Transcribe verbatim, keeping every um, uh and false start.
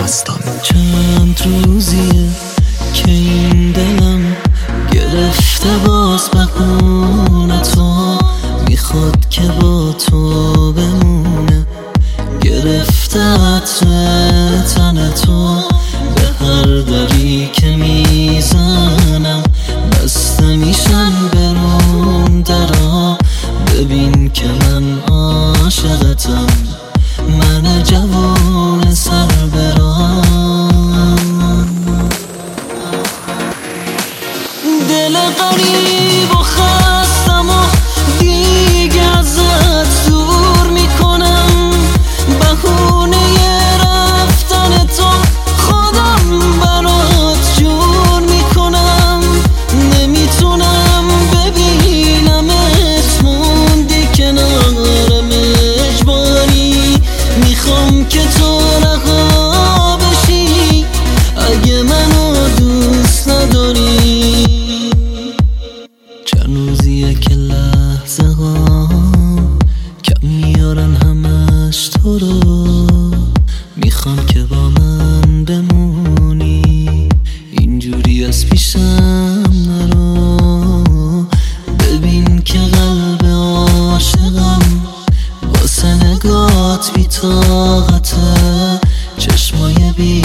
مستان. چند روزیه که این دلم گرفته باز بهونه تو، میخواد که با تو بمونه، گرفته عطر تن تو، به هر دری که میزنم بسته میشن برون درها. ببین که من عاشقتم، من جوان سر برام. دل غریب و خستم و دیگه ازت دور میکنم، بهونه رفتن تو خودم برات جور میکنم. نمیتونم ببینمت موندی کنارم اجباری، میخوام که تو رها بشی اگه منو دوست نداری. چند روزیه که لحظه ها کم میارن همش تو رو، میخوام که با من بمونی، اینجوری از پیشم نرو. ببین که قلب عاشقم واسه نگات بی طاقته، چشمای بی